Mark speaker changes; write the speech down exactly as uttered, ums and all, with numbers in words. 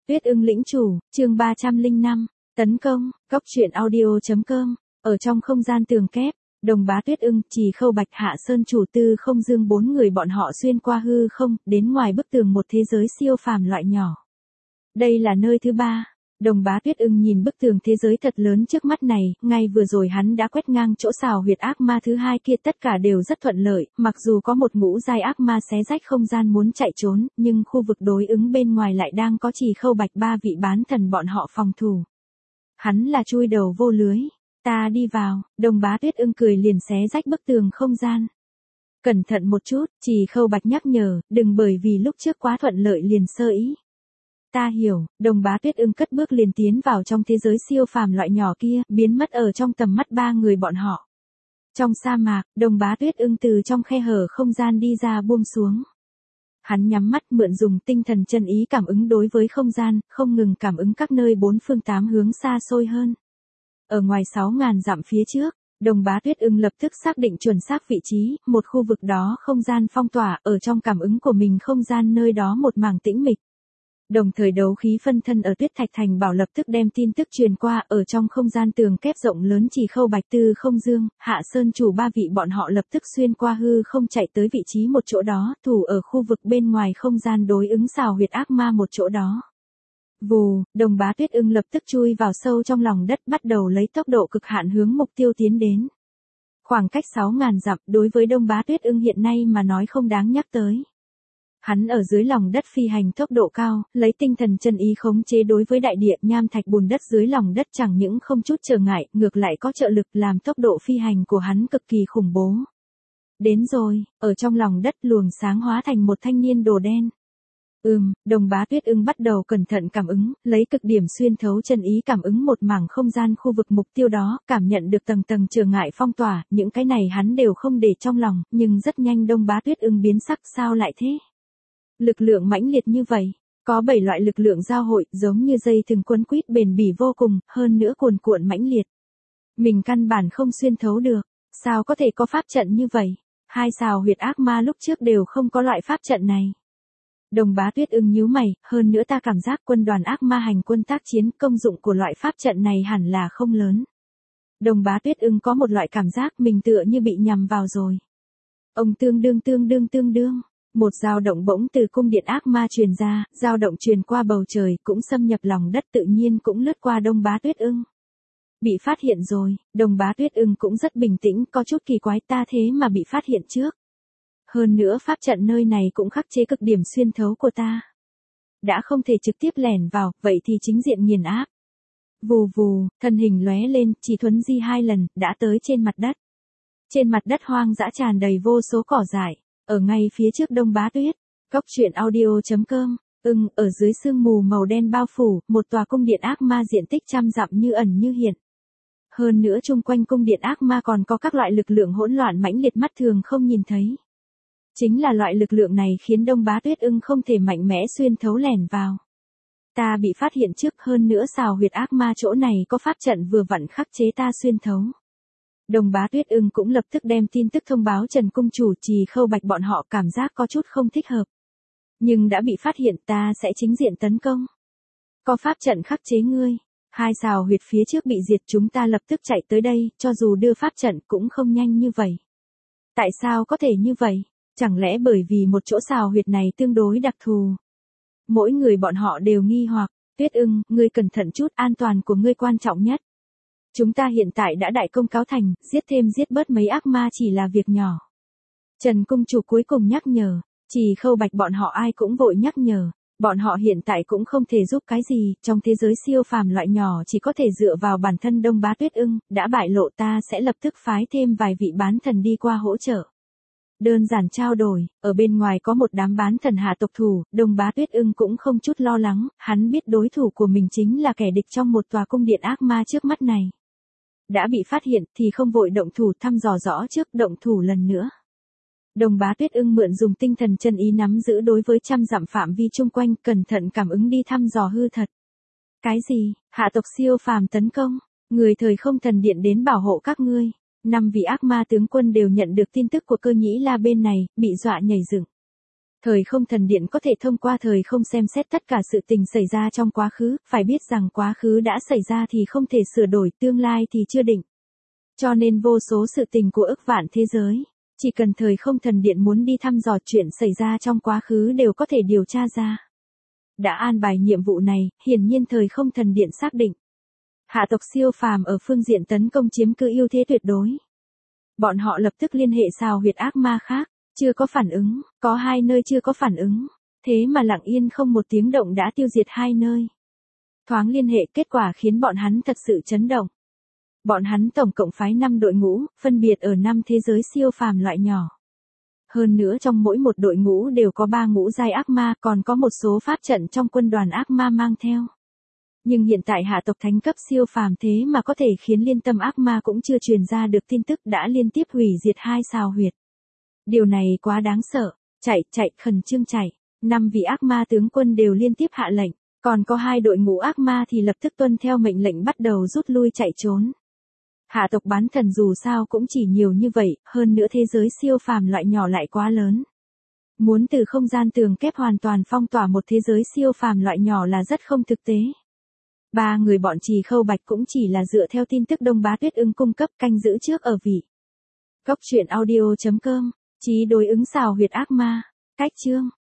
Speaker 1: Tuyết ưng lĩnh chủ, chương ba trăm lẻ năm, tấn công, góc truyện audio chấm com, ở trong không gian tường kép, Đồng Bá Tuyết ưng, Trì Khâu Bạch Hạ Sơn chủ Tư Không Dương bốn người bọn họ xuyên qua hư không, đến ngoài bức tường một thế giới siêu phàm loại nhỏ. Đây là nơi thứ ba. Đồng Bá Tuyết ưng nhìn bức tường thế giới thật lớn trước mắt này, ngay vừa rồi hắn đã quét ngang chỗ xào huyệt ác ma thứ hai kia, tất cả đều rất thuận lợi, mặc dù có một ngũ giai ác ma xé rách không gian muốn chạy trốn, nhưng khu vực đối ứng bên ngoài lại đang có Trì Khâu Bạch ba vị bán thần bọn họ phòng thủ. Hắn là chui đầu vô lưới. Ta đi vào, Đồng Bá Tuyết ưng cười liền xé rách bức tường không gian. Cẩn thận một chút, Trì Khâu Bạch nhắc nhở, đừng bởi vì lúc trước quá thuận lợi liền sơ ý. Ta hiểu, Đồng Bá Tuyết ưng cất bước liền tiến vào trong thế giới siêu phàm loại nhỏ kia, biến mất ở trong tầm mắt ba người bọn họ. Trong sa mạc, Đồng Bá Tuyết ưng từ trong khe hở không gian đi ra buông xuống. Hắn nhắm mắt mượn dùng tinh thần chân ý cảm ứng đối với không gian, không ngừng cảm ứng các nơi bốn phương tám hướng xa xôi hơn. Ở ngoài sáu ngàn dặm phía trước, Đồng Bá Tuyết ưng lập tức xác định chuẩn xác vị trí, một khu vực đó không gian phong tỏa, ở trong cảm ứng của mình không gian nơi đó một mảng tĩnh mịch. Đồng thời đấu khí phân thân ở Tuyết Thạch Thành Bảo lập tức đem tin tức truyền qua, ở trong không gian tường kép rộng lớn Trì Khâu Bạch Tư Không Dương, Hạ Sơn chủ ba vị bọn họ lập tức xuyên qua hư không chạy tới vị trí một chỗ đó, thủ ở khu vực bên ngoài không gian đối ứng xào huyệt ác ma một chỗ đó. Vù, Đồng Bá Tuyết ưng lập tức chui vào sâu trong lòng đất, bắt đầu lấy tốc độ cực hạn hướng mục tiêu tiến đến. Khoảng cách sáu ngàn dặm đối với Đồng Bá Tuyết ưng hiện nay mà nói không đáng nhắc tới. Hắn ở dưới lòng đất phi hành tốc độ cao, lấy tinh thần chân ý khống chế đối với đại địa nham thạch bùn đất dưới lòng đất, chẳng những không chút trở ngại, ngược lại có trợ lực làm tốc độ phi hành của hắn cực kỳ khủng bố. Đến rồi, ở trong lòng đất luồng sáng hóa thành một thanh niên đồ đen. Ừm, Đồng Bá Tuyết ưng bắt đầu cẩn thận cảm ứng, lấy cực điểm xuyên thấu chân ý cảm ứng một mảng không gian khu vực mục tiêu đó, cảm nhận được tầng tầng trở ngại phong tỏa, những cái này hắn đều không để trong lòng, nhưng rất nhanh Đồng Bá Tuyết ưng biến sắc, sao lại thế? Lực lượng mãnh liệt như vậy, có bảy loại lực lượng giao hội, giống như dây thừng quấn quýt bền bỉ vô cùng, hơn nữa cuồn cuộn mãnh liệt. Mình căn bản không xuyên thấu được, sao có thể có pháp trận như vậy? Hai xào huyệt ác ma lúc trước đều không có loại pháp trận này. Đồng Bá Tuyết ưng nhíu mày, hơn nữa ta cảm giác quân đoàn ác ma hành quân tác chiến, công dụng của loại pháp trận này hẳn là không lớn. Đồng Bá Tuyết ưng có một loại cảm giác mình tựa như bị nhằm vào rồi. Ông tương đương tương đương tương đương. Một dao động bỗng từ cung điện ác ma truyền ra, dao động truyền qua bầu trời, cũng xâm nhập lòng đất, tự nhiên cũng lướt qua Đồng Bá Tuyết ưng. Bị phát hiện rồi, Đồng Bá Tuyết ưng cũng rất bình tĩnh, có chút kỳ quái, ta thế mà bị phát hiện trước. Hơn nữa pháp trận nơi này cũng khắc chế cực điểm xuyên thấu của ta. Đã không thể trực tiếp lẻn vào, vậy thì chính diện nghiền áp. Vù vù, thân hình lóe lên, chỉ thuấn di hai lần, đã tới trên mặt đất. Trên mặt đất hoang dã tràn đầy vô số cỏ dại. Ở ngay phía trước Đồng Bá Tuyết, góc truyện audio chấm com, ưng, ở dưới sương mù màu đen bao phủ, một tòa cung điện ác ma diện tích trăm dặm như ẩn như hiện. Hơn nữa chung quanh cung điện ác ma còn có các loại lực lượng hỗn loạn mãnh liệt mắt thường không nhìn thấy. Chính là loại lực lượng này khiến Đồng Bá Tuyết ưng không thể mạnh mẽ xuyên thấu lẻn vào. Ta bị phát hiện trước, hơn nữa xào huyệt ác ma chỗ này có pháp trận vừa vặn khắc chế ta xuyên thấu. Đồng Bá Tuyết ưng cũng lập tức đem tin tức thông báo Trần Cung chủ, Trì Khâu Bạch bọn họ, cảm giác có chút không thích hợp. Nhưng đã bị phát hiện, ta sẽ chính diện tấn công. Có pháp trận khắc chế ngươi. Hai xào huyệt phía trước bị diệt, chúng ta lập tức chạy tới đây, cho dù đưa pháp trận cũng không nhanh như vậy. Tại sao có thể như vậy? Chẳng lẽ bởi vì một chỗ xào huyệt này tương đối đặc thù? Mỗi người bọn họ đều nghi hoặc, Tuyết ưng, ngươi cẩn thận chút, an toàn của ngươi quan trọng nhất. Chúng ta hiện tại đã đại công cáo thành, giết thêm giết bớt mấy ác ma chỉ là việc nhỏ. Trần Cung chủ cuối cùng nhắc nhở, Trì Khâu Bạch bọn họ ai cũng vội nhắc nhở, bọn họ hiện tại cũng không thể giúp cái gì, trong thế giới siêu phàm loại nhỏ chỉ có thể dựa vào bản thân Đồng Bá Tuyết ưng, đã bại lộ ta sẽ lập tức phái thêm vài vị bán thần đi qua hỗ trợ. Đơn giản trao đổi, ở bên ngoài có một đám bán thần hạ tộc thủ, Đồng Bá Tuyết ưng cũng không chút lo lắng, hắn biết đối thủ của mình chính là kẻ địch trong một tòa cung điện ác ma trước mắt này. Đã bị phát hiện thì không vội động thủ, thăm dò rõ trước, động thủ lần nữa. Đồng Bá Tuyết ưng mượn dùng tinh thần chân ý nắm giữ đối với trăm dặm phạm vi chung quanh, cẩn thận cảm ứng đi thăm dò hư thật. Cái gì? Hạ tộc siêu phàm tấn công, người thời không thần điện đến bảo hộ các ngươi. Năm vị ác ma tướng quân đều nhận được tin tức của Cơ Nhĩ La bên này, bị dọa nhảy dựng. Thời không thần điện có thể thông qua thời không xem xét tất cả sự tình xảy ra trong quá khứ, phải biết rằng quá khứ đã xảy ra thì không thể sửa đổi, tương lai thì chưa định. Cho nên vô số sự tình của ức vạn thế giới, chỉ cần thời không thần điện muốn đi thăm dò chuyện xảy ra trong quá khứ đều có thể điều tra ra. Đã an bài nhiệm vụ này, hiển nhiên thời không thần điện xác định. Hạ tộc siêu phàm ở phương diện tấn công chiếm cứ ưu thế tuyệt đối. Bọn họ lập tức liên hệ xào huyệt ác ma khác, chưa có phản ứng, có hai nơi chưa có phản ứng, thế mà lặng yên không một tiếng động đã tiêu diệt hai nơi. Thoáng liên hệ kết quả khiến bọn hắn thật sự chấn động. Bọn hắn tổng cộng phái năm đội ngũ, phân biệt ở năm thế giới siêu phàm loại nhỏ. Hơn nữa trong mỗi một đội ngũ đều có ba ngũ giai ác ma, còn có một số pháp trận trong quân đoàn ác ma mang theo. Nhưng hiện tại hạ tộc thánh cấp siêu phàm thế mà có thể khiến liên tâm ác ma cũng chưa truyền ra được tin tức đã liên tiếp hủy diệt hai xào huyệt. Điều này quá đáng sợ, chạy, chạy, khẩn trương chạy. Năm vị ác ma tướng quân đều liên tiếp hạ lệnh, còn có hai đội ngũ ác ma thì lập tức tuân theo mệnh lệnh bắt đầu rút lui chạy trốn. Hạ tộc bán thần dù sao cũng chỉ nhiều như vậy, hơn nữa thế giới siêu phàm loại nhỏ lại quá lớn. Muốn từ không gian tường kép hoàn toàn phong tỏa một thế giới siêu phàm loại nhỏ là rất không thực tế. Ba người bọn Trì Khâu Bạch cũng chỉ là dựa theo tin tức Đông Bá Tuyết Ưng cung cấp canh giữ trước ở vị. Cốc truyện audio chấm com, chí đối ứng xào huyệt ác ma, cách chương.